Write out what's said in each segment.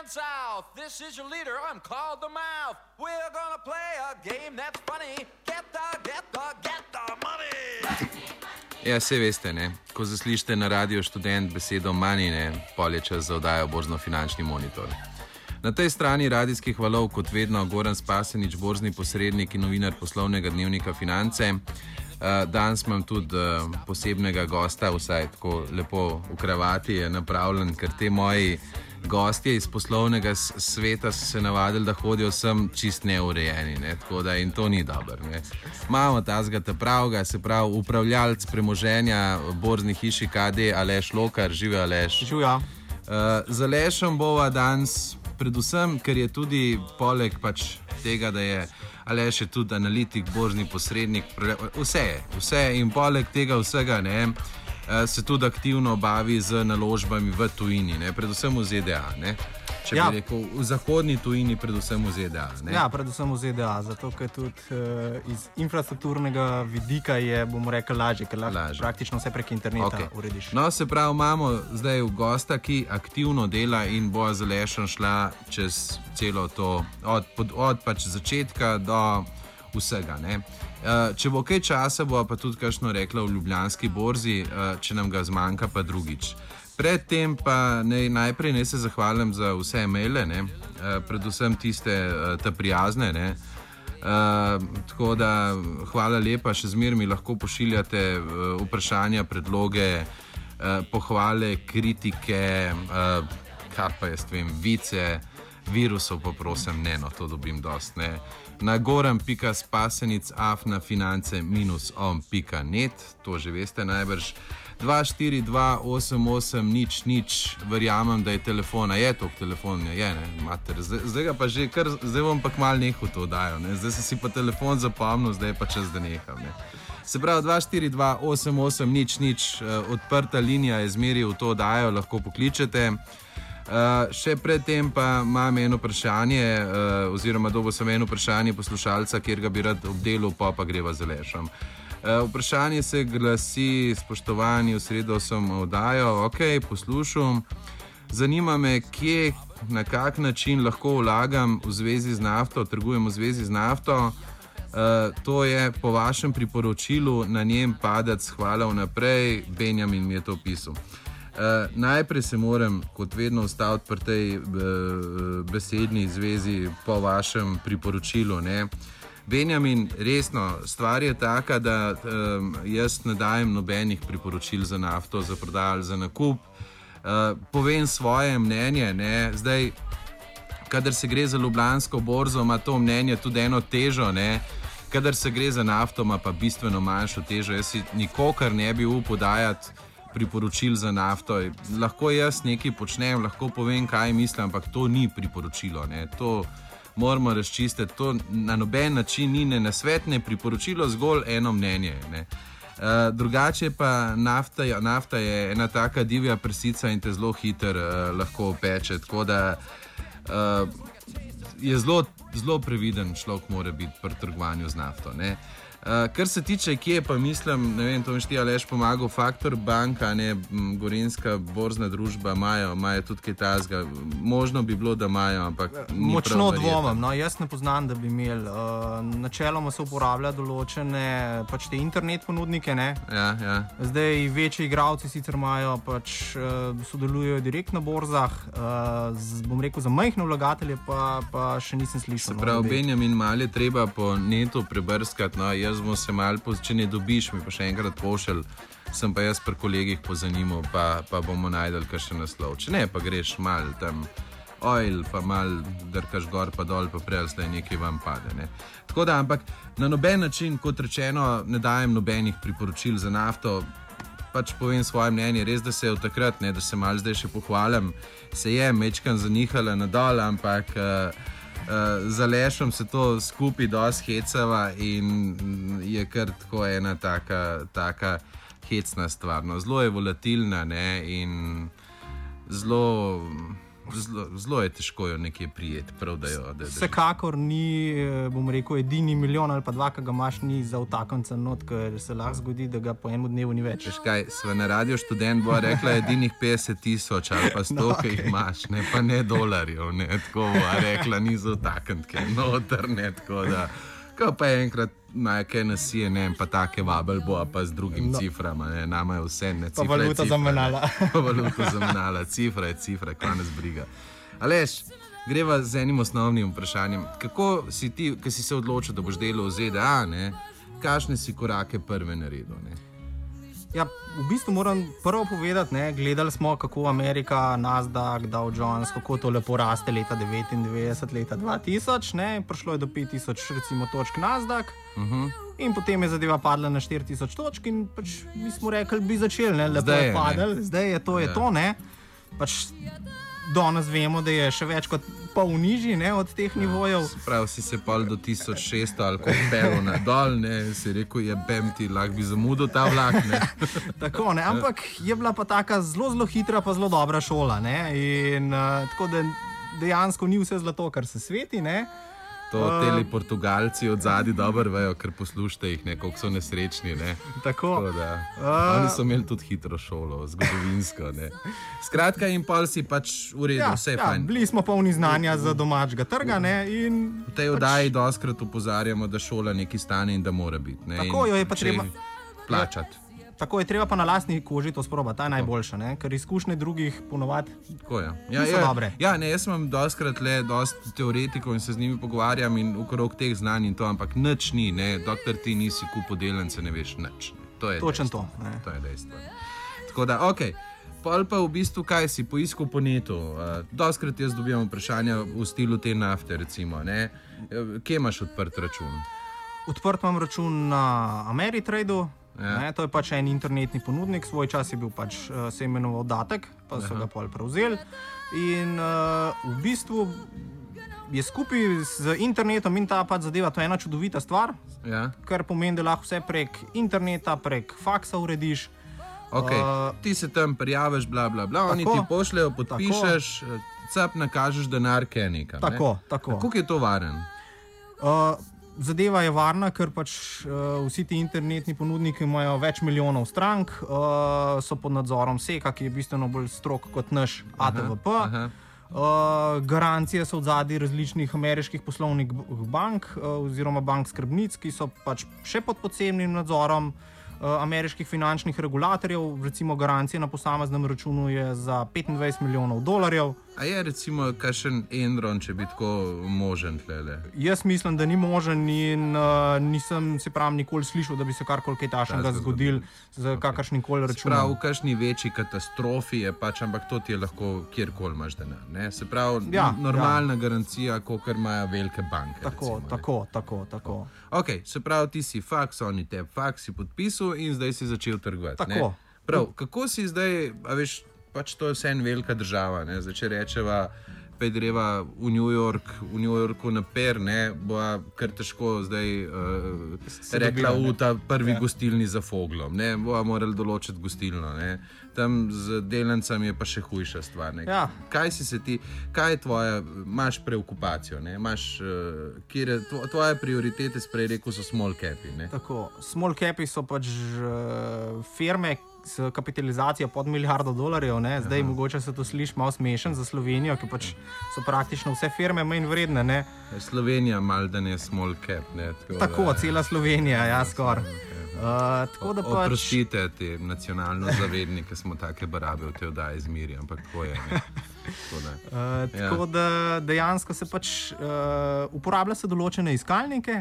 down south. This is your leader, I'm called the Mouth. We're gonna play a game that's funny. Get the money. Ja, saj veste, ne? Ko zaslišite na Radio Študent besedo money, ne, pol je čas za oddajo Borzno-finančni monitor. Na tej strani radijskih valov, kot vedno, Goran Spasenič, borzni posrednik in novinar poslovnega dnevnika Finance. Danes imam tudi posebnega gosta, vsaj tako lepo v kravati je napravljen, ker te moji gostje iz poslovnega sveta so se navadili, da hodijo sem čist neurejeni, ne? Tako da in to ni dobro. Imamo tazga pravga, se pravi upravljalc premoženja borzni hiši KD Aleš Lokar. Živi Aleš. Živja. Z Alešem bova danes, predvsem, ker je tudi poleg pač tega, da je Aleš je tudi analitik, borzni posrednik, vse in poleg tega vsega, ne, se tudi aktivno bavi z naložbami v tujini, ne, predvsem v ZDA, ne. Če bi rekel, v zahodni tujini, predvsem v ZDA. Ne? Ja, predvsem v ZDA, zato ker tudi iz infrastrukturnega vidika je, bomo rekli, lažje, ker lahko praktično vse prek interneta urediš. No, se pravi, imamo zdaj v gosta, ki aktivno dela in bo z Alešem šla čez celo to, od pač začetka do vsega, ne. Če bo kaj časa, bo pa tudi kakšno rekla v Ljubljanski borzi, če nam ga zmanjka, pa drugič. Predtem pa najprej se zahvalim za vse e-maile, ne, predvsem tiste ta prijazne, ne. Tako da hvala lepa, še zmeraj mi lahko pošiljate vprašanja, predloge, pohvale, kritike, kar pa jaz vem, vice, virusov pa prosim, ne, no, to dobim dost, ne. Na goran.spasenic@finance-om.net, to že veste najbrž. 2428800, verjamem, da je telefon, je to telefon, je, ne, mater, zdaj ga pa že kar, zdaj bom pa kmalu nehal to dajo, ne, zdaj sem si pa telefon zapomnil, zdaj je pa čas, da neham, ne. Se pravi, 2428800, odprta linija je zmeri v to dajo, lahko pokličete. Še predtem pa imam eno vprašanje, oziroma dobo sem eno vprašanje poslušalca, kjer ga bi rad obdelal, pa greva z Alešem. Vprašanje se glasi: spoštovani, v sredo sem oddajo, poslušam. Zanima me, kje, na kak način lahko vlagam v zvezi z nafto, trgujem v zvezi z nafto. To je po vašem priporočilu, na njem padec, hvala vnaprej, Benjamin mi je to pisal. Najprej se moram, kot vedno, ustaviti pri tej besedni zvezi po vašem priporočilu, ne. Benjamin, resno, stvar je taka, da jaz ne dajem nobenih priporočil za nafto, za prodajo, za nakup. Povem svoje mnenje, ne. Zdaj, kadar se gre za Ljubljansko borzo, ima to mnenje tudi eno težo, ne. Kadar se gre za nafto, ima pa bistveno manjšo težo. Jaz si nikokar ne bi upal dajati priporočil za nafto. Lahko jaz nekaj počnem, lahko povem, kaj mislim, ampak to ni priporočilo, ne. To moramo razčistiti, to na noben način ni ne nasvet, ne priporočilo, zgolj eno mnenje, ne. Drugače pa nafta je ena taka divja prsica in te zelo hiter lahko opeče, tako da je zelo previden človek mora biti pri trgovanju z nafto, ne. Kar se tiče, kje pa mislim, ne vem, to mi šti Aleš pomagal, Faktor banka, ne, Gorenjska borzna družba, imajo tudi kaj tazga. Možno bi bilo, da imajo, ampak ni močno dvomim, no, jaz ne poznam, da bi imeli. Načeloma se uporablja določene pač te internet ponudnike, ne. Ja. Zdaj večji igralci sicer imajo pač sodelujejo direkt na borzah, bom rekel, za majhne vlagatelje pa še nisem slišal. Se pravi, Benjamin, malo je treba po netu prebrskati, no, jaz bom se malo, če ne dobiš, mi pa še enkrat pošelj, sem pa jaz pri kolegih pozanimal, pa bomo najdel kakšen naslov. Če ne, pa greš malo tam oil, pa malo drkaš gor pa dol, pa prej slej nekaj vam pade, ne. Tako da, ampak na noben način, kot rečeno, ne dajem nobenih priporočil za nafto, pač povem svoje mnenje, res, da se je od takrat, ne, da se malo zdaj še pohvalim, se je mečkan zanihala nadol, ampak z Alešem se to skupaj dosti hecava in je kar tako ena taka hecna stvar. No, zelo je volatilna, ne, in zelo zelo je težko jo nekje prijeti, prav da jo. Vsekakor ni, bom rekel, edini milijon ali pa dva, ki ga imaš, ni za vtakanca not, ker se lahko zgodi, da ga po enem dnevu ni več. Veš kaj, sva na Radio Študent bo rekla edinih 50,000 ali pa 100, ki jih imaš, ne pa ne dolarjev, ne, tako bo rekla, ni za vtakantke, noter, ne, tako da. Ko pa enkrat kaj nasije, ne, pa take vabel bo, pa z drugim ciframa, ne, nama je vse, ne, cifra pa valuta je cifra. zamenjala. Pa valuta zamenjala, cifra je cifra, kaj nas briga. Aleš, greva z enim osnovnim vprašanjem. Kako si ti, ki si se odločil, da boš delal v ZDA, ne, kakšne si korake prve naredil, ne? Ja, v bistvu moram prvo povedati, ne, gledali smo, kako Amerika, Nasdaq, Dow Jones, kako to lepo raste leta 99, leta 2000, ne, prišlo je do 5000 recimo točk Nasdaq in potem je zadeva padla na 4000 točk in pač mi smo rekli, bi začeli, ne, lepo je padel, zdaj je to, ne, pač danes vemo, da je še več kot pol nižji, ne, od teh nivojev. Prav si se pol do 1600 ali kot pel na dol, ne, si rekel, je bem ti, lahko bi zamudil ta vlak, ne. Tako, ne, ampak je bila pa taka zelo hitra pa zelo dobra šola, ne, in tako da dejansko ni vse zlato, kar se sveti, ne. To teli Portugalci od zadaj dobro vejo, ker poslušate jih, ne, koliko so nesrečni, ne. Tako da, oni so imeli tudi hitro šolo, zgodovinsko, ne. Skratka, in pol si pač v redu, vse je fajn. Bili smo polni znanja za domačega trga, ne, in v tej oddaji doskrat opozarjamo, da šola nekaj stane in da mora biti, ne. Tako jo je pa treba plačati. Tako je treba pa na lastni koži to sprobati, ta je najboljša, ne? Ker izkušnje drugih ponovadi niso dobre. Ja, ne, jaz imam doskrat le dosti teoretikov in se z njimi pogovarjam in okrog teh znanj in to, ampak nič ni, ne, dokler ti nisi kupil delence, ne veš nič. To je točno dejstvo. To. To je dejstvo. Tako da, okej. Pol pa v bistvu, kaj si poiskal po netu? Doskrat jaz dobijam vprašanja v stilu te nafte, recimo, ne. Kje imaš odprt račun? Odprt imam račun na Ameritradu. Ja. To je pač en internetni ponudnik, svoj čas je bil pač se imenoval Datek, pa so ga pol prevzeli. In v bistvu je skupaj z internetom in ta pač zadeva, to je ena čudovita stvar, kar pomeni, da lahko vse prek interneta, prek faksa urediš. Ok, ti se tam prijaviš, bla bla bla, oni ti pošljejo, podpišeš, cap nakažeš denar Kenika. Tako. Kako je to varen? Zadeva je varna, ker pač vsi ti internetni ponudniki imajo več milijonov strank, so pod nadzorom SECA, ki je bistveno bolj strog kot naš ATVP. Garancije so v zadnji različnih ameriških poslovnih bank oziroma bank skrbnic, ki so pač še pod posebnim nadzorom ameriških finančnih regulatorjev. Recimo garancija na posameznem računu je za $25 milijonov. A je recimo kakšen Enron, če bi tako možen tlele? Jaz mislim, da ni možen in nisem se prav nikoli slišal, da bi se karkoli kaj takšnega zgodil z kakršnim koli računom. Prav, v kakšni večji katastrofi je pač, ampak to ti je lahko kjerkoli imaš denar, ne? Se pravi, normalna garancija, kakor imajo velike banke. Tako. Ok, se pravi, ti si faks, oni te faks si podpisal in zdaj si začel trgovati. Tako. Prav, kako si zdaj, a veš, pač to je vse en velika država, ne? Zdaj, če rečeva, pa greva v New Yorku na per, ne, bo kar težko zdaj rekla v ta prvi gostilni za Foglom, ne, bo morali določiti gostilno, ne. Tam z delancami je pa še hujša stvar, ne. Ja. Kaj je tvoja, imaš preokupacijo, ne, imaš, tvoje prioritete, sprej rekel, so small capi, ne. Tako, small capi so pač firme s kapitalizacijo pod $1 milijardo, ne? Zdaj mogoče se to sliši malo smešen za Slovenijo, ki pač so praktično vse firme manj vredne, ne? Slovenija mal, da ne small cap, ne? Tako, cela Slovenija, ja, skoraj. Tako da pač... Oprostite te nacionalno zavednike, smo take barabe v te oddaji zmiri, ampak tako je, ne? Tako da dejansko se pač uporablja se določene iskalnike.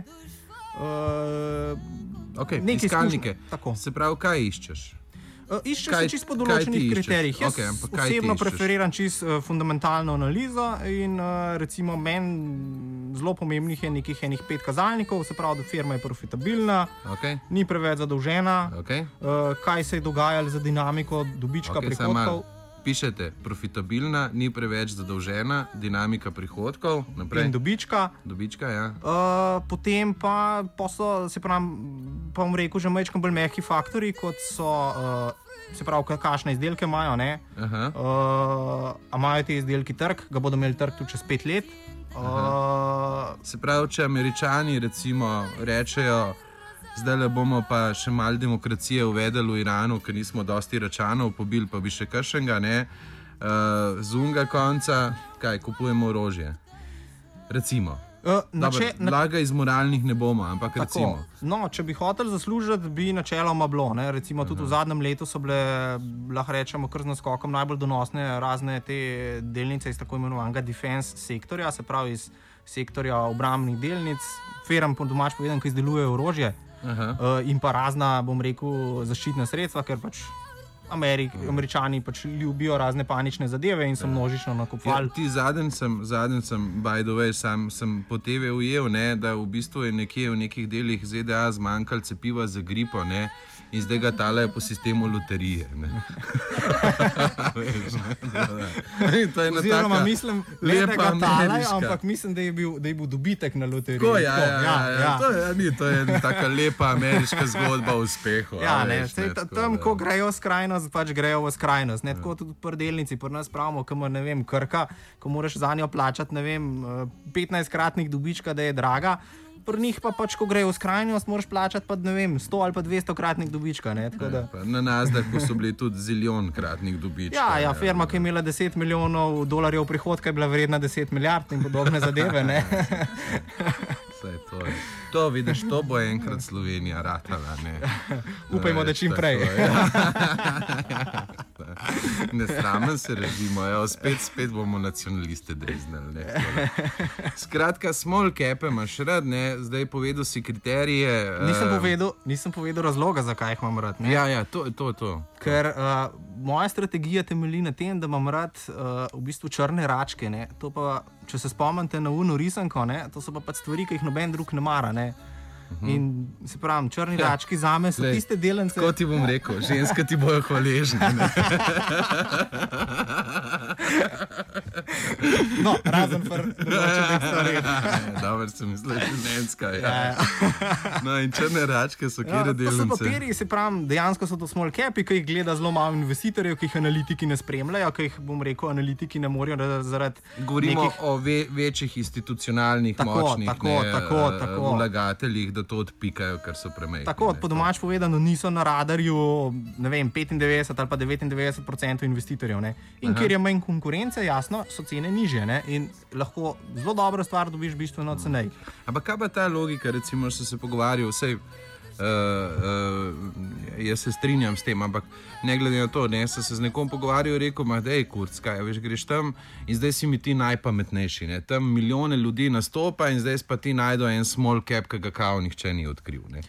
Ok, iskalnike. Se pravi, kaj iščeš? Išče se čisto po določenih kriterijih. Jaz osebno preferiram čisto fundamentalno analizo in recimo meni zelo pomembnih je nekih 5 kazalnikov, se pravi, da firma je profitabilna, ni preveč zadolžena, kaj se je dogajalo za dinamiko dobička, prihodkov. pišete profitabilna, ni preveč zadolžena, dinamika prihodkov, naprej. In dobička. Dobička, ja. Potem pa so, se pravi, pa bom rekel, že majčkam bolj mehki faktori, kot so, se pravi, kakšne izdelke imajo, ne? A imajo te izdelki trg, ga bodo imeli trg tudi čez 5 let. Se pravi, če Američani recimo rečejo, zdaj le bomo pa še malo demokracije uvedeli v Iranu, ker nismo dosti Iračanov pobili, pa bi še kakšnega, ne, z unga konca, kaj, kupujemo orožje. Recimo. Blaga iz moralnih ne bomo, ampak tako, recimo. No, če bi hotel zaslužiti, bi načeloma bilo, ne, recimo tudi v zadnjem letu so bile, lahko rečemo, kar z naskokom najbolj donosne razne te delnice iz tako imenovanega defense sektorja, se pravi iz sektorja obrambnih delnic, firm po domač povedano, ki izdelujejo orožje. In pa razna, bom rekel, zaščitna sredstva, ker pač Američani pač ljubijo razne panične zadeve in so množično nakupovali. Ja, zadnji sem, by the way, sem po TV ujel, ne, da v bistvu je nekje v nekih delih ZDA zmanjkalo cepiva za gripo, ne, in zdaj ga talajo po sistemu loterije. To je oziroma taka, mislim, da ga talajo, ampak mislim, da je bil dobitek na loteriji. Tako, ja. To je taka lepa ameriška zgodba o uspehu. Ja, tam, ko grejo skrajnost, pač grejo v skrajnost. Ne, tako tudi pri delnici, pri nas pravimo, kamor, ne vem, Krka, ko moraš za njo plačati, ne vem, 15-kratnik dobička, da je draga. Pri njih pa pač, ko grejo v skrajnost, moraš plačati pa, ne vem, 100 ali pa 200-kratnik dobička. Ne, tako da. Na Nasdaqu so bili tudi ziljon-kratnik dobička. Ja, firma, ki je imela $10 milijonov prihodka, je bila vredna 10 milijard in podobne zadeve. Ne. To vidiš, to bo enkrat Slovenija ratala. Upajmo, da čim prej. Ne sramem se režimo, spet bomo nacionaliste dreznali. Skratka, small cape imaš rad, ne? Zdaj povedal si kriterije. Nisem povedal razloga, zakaj jih imam rad. Ne? Ja, to. Ker moja strategija temelji na tem, da imam rad v bistvu črne račke. Ne? To pa, če se spomnite na uno risanko, ne? To so pa stvari, ki jih noben drug ne mara. Ne? In se pravim, črni rački zame so tiste delence. Kot ti bom rekel, ženske ti bojo hvaležne. No, razen določenih stvari. Dobro, sem mislil, življenjska. No, in črne račke so kjere delence. To so papirji, se pravim, dejansko so to small capi, ki jih gleda zelo malo investitorjev, ki jih analitiki ne spremljajo, ki jih, bom rekel, analitiki ne morajo zaradi govorimo o večjih institucionalnih, močnih vlagateljih, da to odpikajo, ker so premajhni. Tako, po domač povedano, niso na radarju, ne vem, 95 ali pa 99% investitorjev. Ne? In ker je manj konkurence, jasno, so cene nižje, ne? In lahko zelo dobro stvar dobiš bistveno cenej. Ampak kaj pa ta logika, recimo, so se pogovarjal, vsej, jaz se strinjam s tem, ampak ne glede na to, ne, so se z nekom pogovarjal, rekel, dej, kurc, kaj, veš, greš tam in zdaj si mi ti najpametnejši, ne, tam milijone ljudi nastopa in zdaj pa ti najdo en small cap, ki ga kao nihče ni odkril, ne.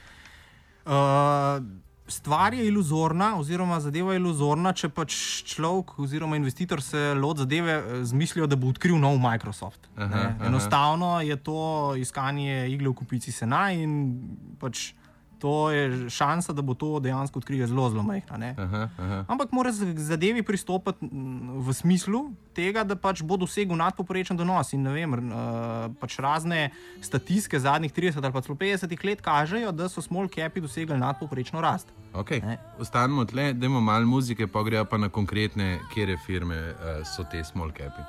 Stvar je iluzorna, oziroma zadeva je iluzorna, če pač človek oziroma investitor se lot zadeve zmislijo, da bo odkril nov Microsoft. Enostavno je to iskanje igle v kupici sena in pač to je šansa, da bo to dejansko odkrije zelo, zelo majhna. Ampak mora zadevi pristopiti v smislu tega, da pač bo dosegel nadpoprečen donos. In ne vem, pač razne statistike zadnjih 30 ali pa celo 50 let kažejo, da so small capi dosegli nadpoprečno rast. Ok, ostanemo tle, dajmo malo muzike, pa grejo pa na konkretne, kjere firme so te small capi.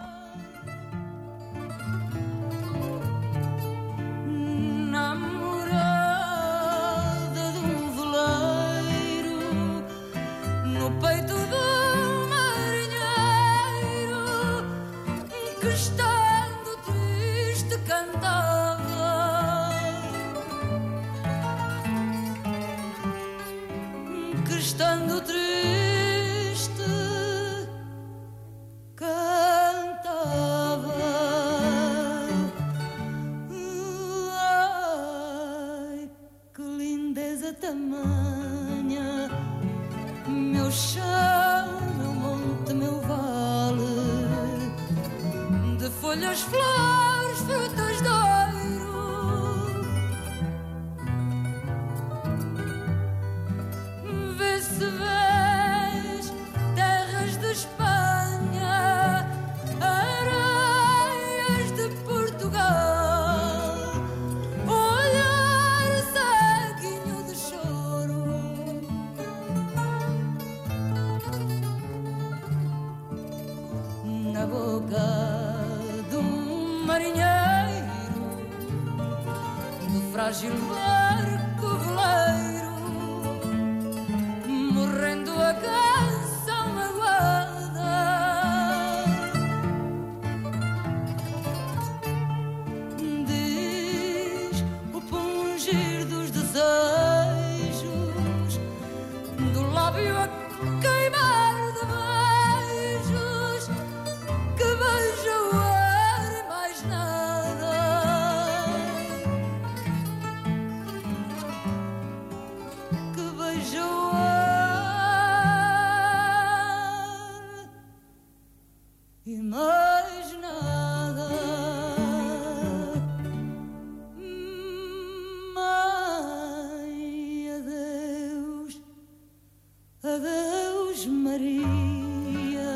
Estando triste, cantava. Ai, que lindeza tamanha, meu chão, meu monte, meu vale, de folhas, flores, frutas de ouro. Vê-se vês terras de boca de marinheiro, do frágil barco veleiro, morrendo a canção magoada. Diz o pungir dos desejos, do lábio a queimar de beijos, que beija o ar e mais nada. Que beija o ar e mais nada. Mãe, adeus, adeus Maria,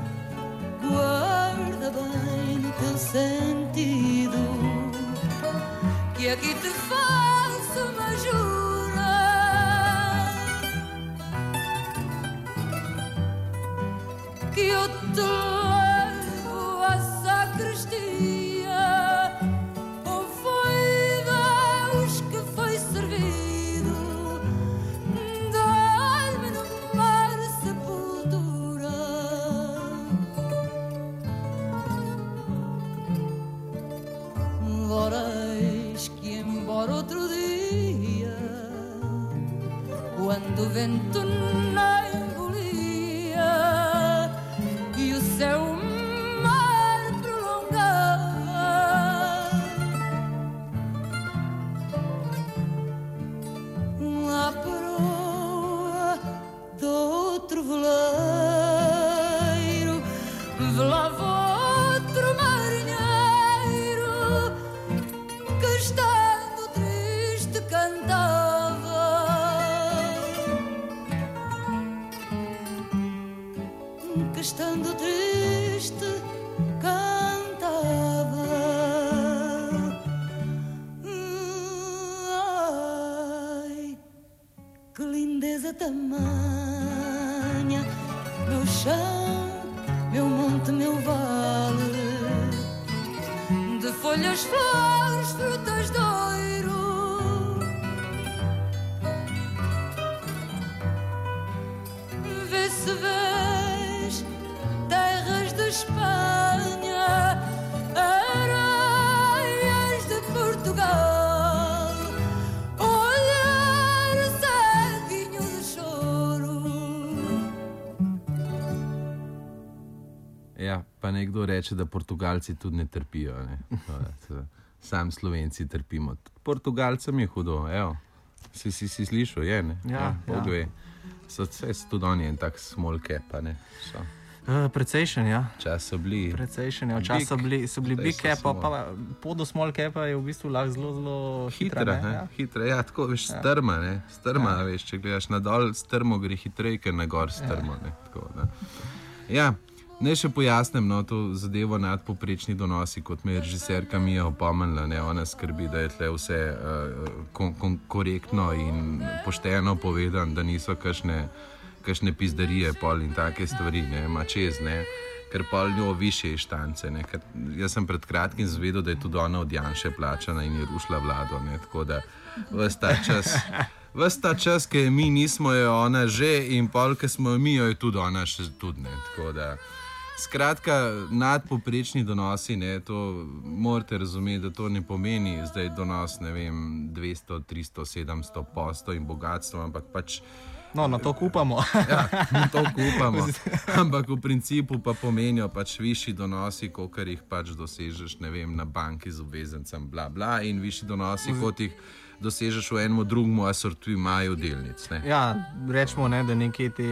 guarda bem no teu sentido, que aqui te faço uma jura, que eu te levo à sacristia, ou foi Deus que foi servido, dar-me no mar sepultura. Voreis que embora outro dia, quando o vento não embolia e o céu mar prolongava, a proa do outro veleiro velava outro marinheiro, que estando triste cantava, que estando triste cantava. Ai, que lindeza tamanha, meu chão, meu monte, meu vale, de folhas, flores, frutas de ouro. Vê se vês terras de Espanha, areias de Portugal, olhar ceguinho de choro. Ja, pa nekdo reče, da Portugalci tudi ne trpijo. Ne? Sam Slovenci trpimo. Portugalcem je hudo, evo. Si slišal, je, ne? Ja, Bog ja. ve. So tudi oni en tak small cap, a ne? So. Precejšen, ja. Čas so bili. Precejšen, ja. Včasih so bili zdaj big so cap, small. pa pot do small capa je v bistvu lahko zelo hitra. Hitra, ne, ne? ja. Hitra, ja, tako veš, strma, ne? Strma, veš, če gledaš nadol, strmo gre hitreje, ker na gor strmo, ne? Tako, da. Ja, naj še pojasnim, no, to zadevo nadpoprečni donosi, kot me je režiserka Mija opomnila, ne? Ona skrbi, da je tle vse korektno in pošteno povedano, da niso kakšne pizdarije pol in take stvari, ne, ima čez, ne, ker pol njo više inštance, ne, ker jaz sem pred kratkim zvedel, da je tudi ona od Janše plačana in je rušila vlado, ne, tako da ves ta čas, ki mi nismo, je ona že in pol, ki smo jo mi, jo je tudi ona še tudi, ne, tako da skratka, nadpoprečni donosi, ne, to morate razumeti, da to ne pomeni zdaj donos, ne vem, 200, 300, 700 posto in bogatstvo, ampak pač No, na to kupamo. ja, to kupamo. Ampak v principu pa pomenijo pač višji donosi, kolikor jih pač dosežeš, ne vem, na banki z obvezencem, bla, bla, in višji donosi, kot jih dosežeš v enem drugem asortimaju delnic. Ne? Ja, rečemo, ne, da nekje te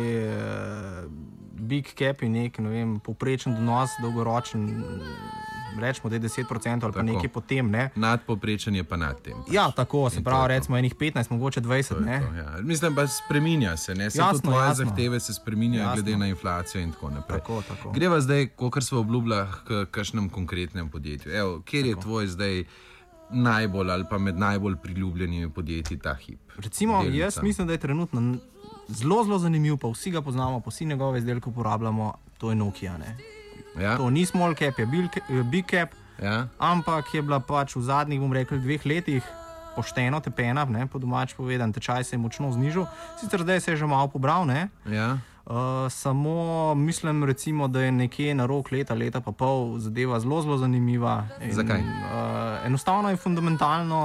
big cap in nek, ne vem, povprečen donos, dolgoročen, rečemo, da je 10% ali pa Tako. nekaj potem, ne. Nadpovprečen je pa nad tem. Pač. Ja, tako, se In to pravi, je to. recimo enih 15, mogoče 20, ne. To, ja. Mislim pa spreminja se, ne? Se Jasno, tudi tvoje jasno. zahteve se spreminjajo Jasno. glede na inflacijo in tako naprej. Tako. Greva zdaj, kakor smo obljubljali, k kakšnem konkretnem podjetju. Evo, kjer je tvoj zdaj najbolj ali pa med najbolj priljubljenimi podjetji ta hip? Recimo, Delnica. jaz mislim, da je trenutno zelo zanimiv, pa vsi ga poznamo, pa vsi njegove izdelke uporabljamo, to je Nokia, ne. Ja. To ni small cap, je big cap, Ja. ampak je bila pač v zadnjih, bom rekel, 2 letih pošteno tepena, ne, po domač povedan, tečaj se je močno znižal, sicer zdaj se je že malo pobral, ne. Ja. Samo mislim, recimo, da je nekje na rok leta pa pol zadeva zelo, zelo zanimiva. Zakaj? Enostavno je fundamentalno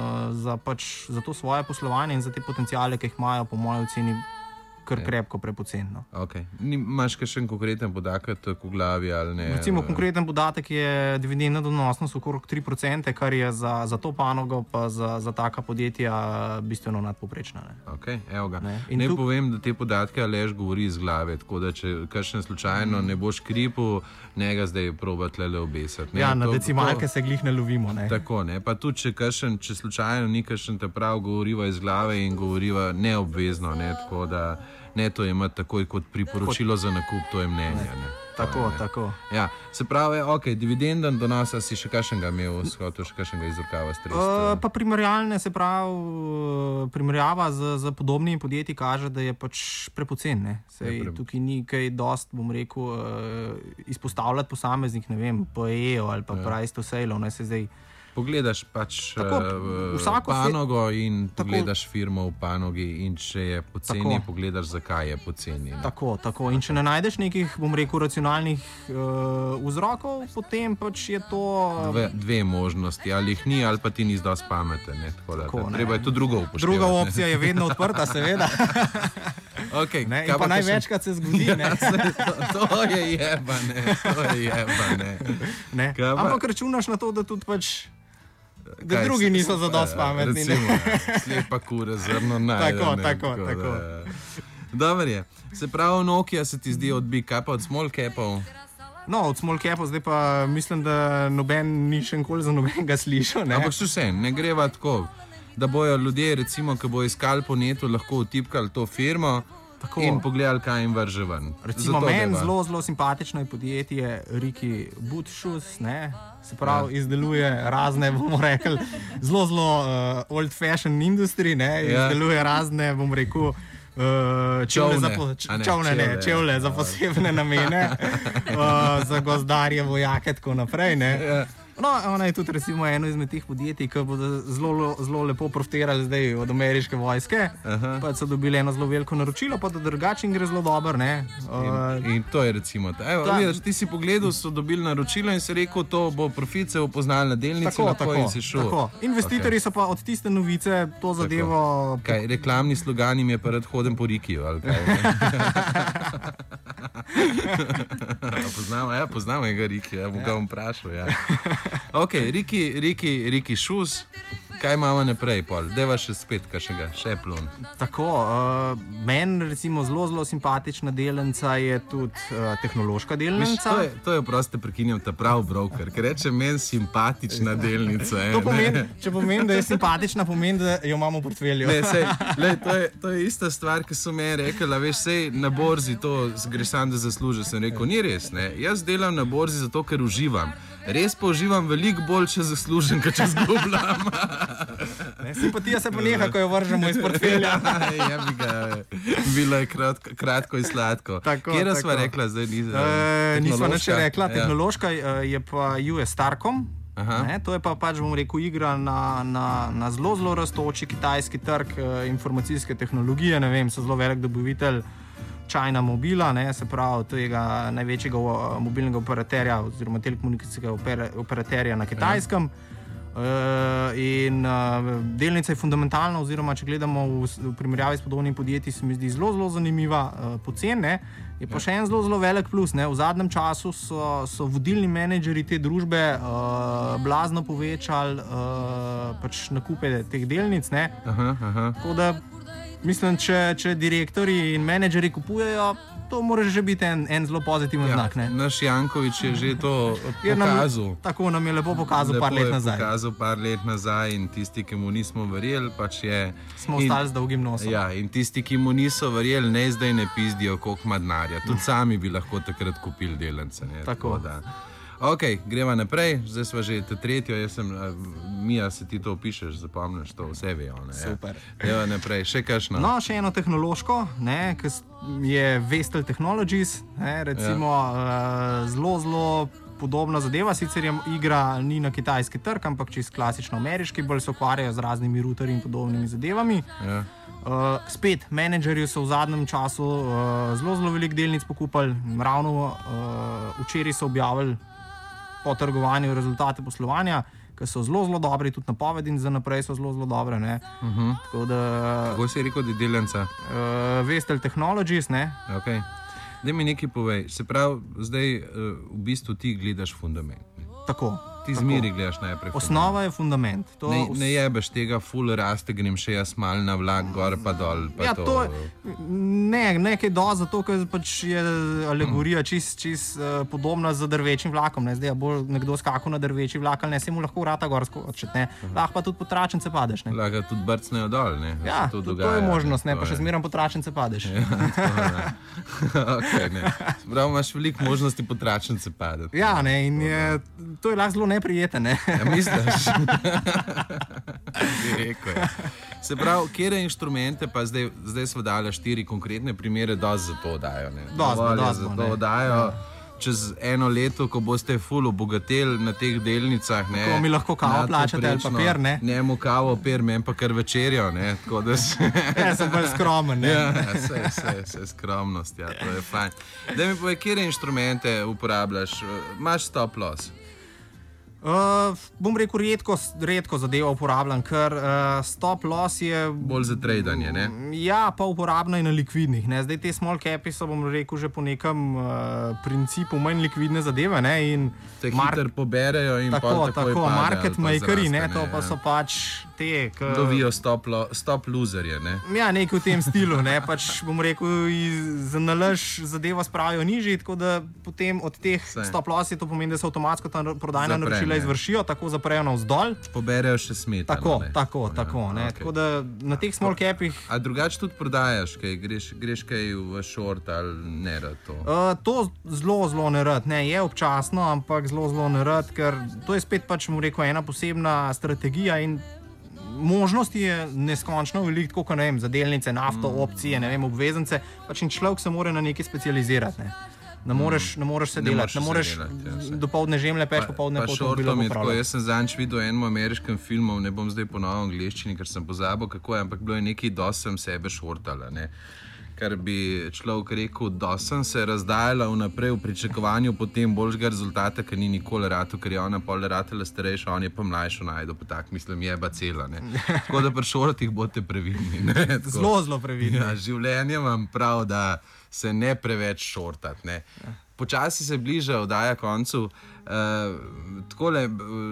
za to svoje poslovanje in za te potencijale, ki jih imajo, po mojem oceni, kar krepko prepoceni. Okay. Imaš kakšen konkreten podatek v glavi ali ne? Recimo, konkreten podatek je dividendna donosnost okrog 3%, kar je za to panogo pa za taka podjetja bistveno nadpoprečna. Okay, ne povem, da te podatke Aleš govori iz glave, tako da če kakšen slučajno ne boš kripu, njega zdaj proba tlele obesati. Ja, na decimalke se glih ne lovimo. Ne? Tako, ne? Pa tudi, če slučajno ni kakšen te prav, govoriva iz glave in govoriva neobvezno, ne? Tako da ne to imati takoj kot priporočilo za nakup, to je mnenje. Ne? Tako. Ja, se pravi, dividenden donos, si še kakšnega imel, še kakšnega izrokava stresstva? Pa primerjalne, se pravi, primerjava z podobnimi podjetji kaže, da je pač prepocen. Tukaj ni kaj dost, bom rekel, izpostavljati posameznih, ne vem, PE ali pa Price to Sale, ne se zdaj. Pogledaš pač panogo in pogledaš firmo v panogi in če je poceni, pogledaš, zakaj je poceni. Tako. In če ne najdeš nekih, bom rekel, racionalnih vzrokov, potem pač je to... Dve možnosti, ali jih ni, ali pa ti ni dosti pameten. Treba je to drugo upoštevati. Druga opcija je vedno odprta, seveda. Okay, in pa največkrat se zgodi. To je jebane. Ampak računaš na to, da tudi pač da drugi niso za dosti pametni. Slepa kura, zrno najde. Tako. Dobar je. Se pravi, Nokia se ti zdi od big capa, od small capov? No, od small capov zdaj pa mislim, da noben ni še nikoli za nobenega slišal. Ampak vse, ne greva tako, da bojo ljudje, recimo, ki bojo iskali po netu, lahko utipkali to firmo in pogledali, kaj jim vrže ven. Recimo meni zelo simpatično je podjetje Ricky Bootshoes, se pravi, izdeluje razne, bomo rekli, zelo old fashion industry, izdeluje razne, bom rekel, čevlje za posebne namene, za gozdarje, vojake, tako naprej. No, ona je tudi recimo eno izmed teh podjetij, ki bodo zelo lepo profitirali zdaj od ameriške vojske. Pa so dobili eno zelo veliko naročilo, pa da drugače gre zelo dobro. In to je recimo. Vidiš, ti si pogledal, so dobili naročilo in si rekel, to bo profit, se bo poznal na delnici, lahko in si šel. Investitorji so pa od tiste novice to zadevo... Kaj, reklamni slogan jim je pa rad hodem po Rikiju, ali kaj? Poznamo ga Rikija, bom ga vprašal, Ok, Ricky Shoes, kaj imamo naprej, Pol? Deva še spet kakšnega, še plon. Tako, meni recimo zelo simpatična delnica je tudi tehnološka delnica. To je proste prekinjam ta prav broker, ker reče meni simpatična delnica. Če pomeni, da je simpatična, pomeni, da jo imamo v portfelju. To je ista stvar, ki so meni rekli, veš, sej na borzi to gre sam, da zasluži. Sem rekel, ni res, jaz delam na borzi zato, ker uživam. Res pa uživam veliko bolj, če zaslužim, kot če zgubljam. Simpatija se pa neha, ko jo vržemo iz portfelja. Bilo je kratko in sladko. Kjera sva rekla zdaj? Nisva nič rekla. Tehnološka je pa US Starcom. To je pa pač, bom rekel, igra na zelo rastoči kitajski trg informacijske tehnologije. Ne vem, so zelo velik dobavitelj China Mobila, se pravi tega največjega mobilnega operaterja oziroma telekomunikacijskega operaterja na Kitajskem. In delnica je fundamentalna, oziroma če gledamo v primerjavi s podobnimi podjetji, se mi zdi zelo zanimiva, poceni. Je pa še en zelo velik plus. V zadnjem času so vodilni menedžeri te družbe blazno povečali pač nakupe teh delnic. Tako da mislim, če direktorji in menedžeri kupujejo, to mora že biti en zelo pozitiven znak. Naš Janković je že to pokazal. Tako nam je lepo pokazal par let nazaj. Pokazal par let nazaj in tisti, ki mu nismo verjeli, pač je... Smo ostali z dolgim nosom. Ja, in tisti, ki mu niso verjeli, ne zdaj ne pizdijo, koliko ima denarja. Tudi sami bi lahko takrat kupili delnice. Tako. Ok, gremo naprej, zdaj smo že tretjo, jaz sem, Mija, se ti to opišeš, zapomniš to vse vejo. Super. Gremo naprej, še kakšno? No, še eno tehnološko, ki je Vestel Technologies, recimo zelo podobna zadeva, sicer je igra ni na kitajski trg, ampak čist klasično ameriški, bolj se ukvarjajo z raznimi routerji in podobnimi zadevami. Ja. Spet, menedžerji so v zadnjem času zelo veliko delnic pokupili, ravno včeraj so objavili po trgovanju rezultate poslovanja, ki so zelo dobri, tudi napovedi in za naprej so zelo dobre. Tako da, kako si rekel, da je delnica? Vestel Technologies, ne? Okay. Da mi nekaj povej, se pravi, zdaj v bistvu ti gledaš fundament. Tako. Ti zmeri gledaš najprej. Osnova je fundament. Ne jebeš tega, ful raste, grem še jaz mal na vlak, gor pa dol. Pa ja, to nekaj do, zato ker pač je alegorija čist podobna z drvečim vlakom. Ne? Zdaj bo nekdo skakal na drveči vlak, ali ne, se mu lahko vrata gor skočiti. Lahko pa tudi po tračence padeš. Ne? Lahko tudi brcnejo dol. Ne? Ja, to je možnost, ne? Pa še zmeraj po tračence padeš. Ja, okay, prav imaš veliko možnosti po tračence padeti. Ja, ne, in to je lahko zelo neprijeten. Ne? Ja, misliš? Se pravi, kere inštrumente, pa zdaj smo dali 4 konkretne primere, dosti za to dajo. Dosti za to dajo. Čez eno leto, ko boste ful obogateli na teh delnicah. Ko mi lahko kavo plačate ali papir, ne? Njemu kavo, papir, meni pa kar večerjo, ne? Tako da se... Ja, sem bolj skromen, ne? Ja, vse skromnost, ja, to je fajn. Daj mi povej, kere inštrumente uporabljaš? Imaš stop loss? Bom rekel, redko zadevo uporabljam, ker stop loss je... Bolj za tradanje, ne? Ja, pa uporabno je na likvidnih. Ne? Zdaj te small capi so, bom rekel, že po nekem principu manj likvidne zadeve, ne? In te hiter poberejo in tako tako, market makeri, ne? To pa so pač te... Dovijo stop loserje, ne? Ja, nekaj v tem stilu, ne? Pač, bom rekel, za nalaž zadevo spravijo nižji, tako da potem od teh stop loss to pomeni, da se avtomatsko ta prodajna naročila izvršijo, tako zaprejo navzdol. Poberejo še smetano. Tako. Okay. Tako da na teh small capih... A drugače tudi prodajaš kaj? Greš kaj v short ali nerad to? To zelo nerad. Ne, je občasno, ampak zelo nerad, ker to je spet pač, bom rekel, ena posebna strategija in možnosti je neskončno veliko, tako ne vem, za delnice, nafto, opcije, ne vem, obveznice, pač in človek se mora na nekaj specializirati, ne. Ne moreš se delati, ne moreš dopoldne žemlje peš, popoldne pa šortom je tako. Jaz sem zanč videl v enem ameriškem filmu, ne bom zdaj ponovil v angleščini, ker sem pozabil kako je, ampak bilo je nekaj dosem sebe šortala, ne. Kar bi človek rekel, dosem se razdajala vnaprej v pričakovanju potem boljšega rezultata, ker ni nikoli ratu, ker je ona pol ratela starejša, on je pa mlajšo najdo, pa tak mislim, jeba cela, ne. Tako da pri šortih bote previdni, ne. Zelo previdni. Ja, življenje vam prav, da se ne preveč šortati. Počasi se bliža oddaja koncu. Takole,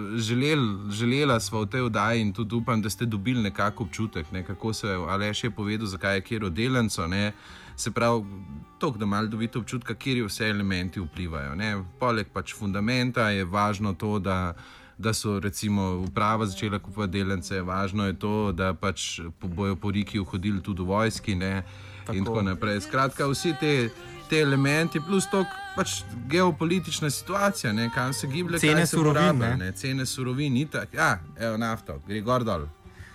želela sva v tej oddaji in tudi upam, da ste dobili nekako občutek, kako se Aleš je povedal, zakaj je kjer delnico. Se pravi, toliko, da malo dobite občutka, kjer vse elementi vplivajo. Poleg pač fundamenta je važno to, da so recimo uprava začela kupovati delnice, važno je to, da pač bojo poriki vhodili tudi v vojski, in tako naprej. Skratka, vsi te elementi, plus to pač geopolitična situacija, kam se giblje, cene surovin, cene surovin, itak. Ja, evo nafto, gre gor dol.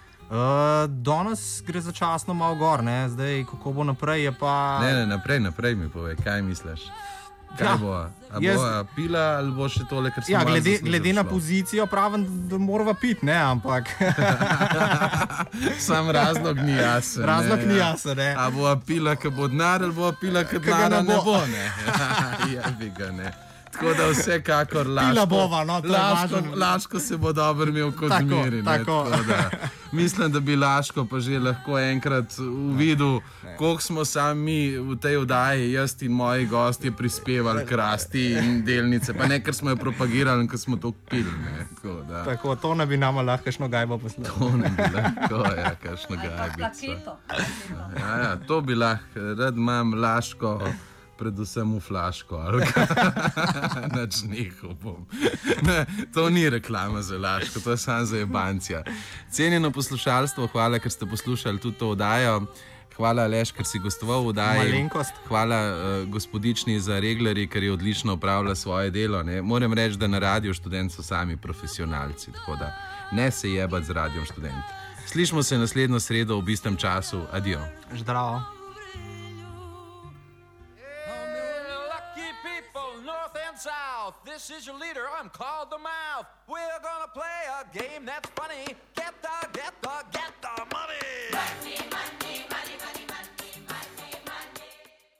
Danes gre začasno malo gor, zdaj kako bo naprej je pa... Ne, naprej mi povej, kaj misliš? Kaj bo? A bo pila ali bo še tole, ker sem glede na pozicijo pravim, da morava piti, ampak... Sam razlog ni jasen. Razlog ni jasen, ne. A bo pila, ka bo denar, ali bo pila, ka denara ne bo, ne. Jebi ga, ne. Tako da vsekakor Laško se bo dobro imel kot zmeri. Mislim, da bi Laško pa že lahko enkrat uvidel, koliko smo sami v tej oddaji, jaz in moji gostje prispevali k rasti in delnice. Pa ne, ker smo jo propagirali, ker smo to pili. Tako, to ne bi nama lahko kakšno gajbo poslali. To ne bi lahko, kakšno gajbico. Ja, to bi lahko. Rad imam Laško. Predvsem v flaško, ali nač nehal bom. Ne, to ni reklama za Laško, to je samo za jebancija. Cenjeno poslušalstvo, hvala, ker ste poslušali tudi to oddajo. Hvala, Aleš, ker si gostoval v oddaji. Malenkost. Hvala gospodični za reglerji, ker je odlično opravila svoje delo. Ne? Moram reči, da na Radio Študent so sami profesionalci, tako da ne se jebati z Radiom Študent. Slišimo se naslednjo sredo ob istem času. Adijo. Zdravo. Lucky people, north and south. This is your leader, I'm called the Mouth. We're gonna play a game that's funny. Get the money.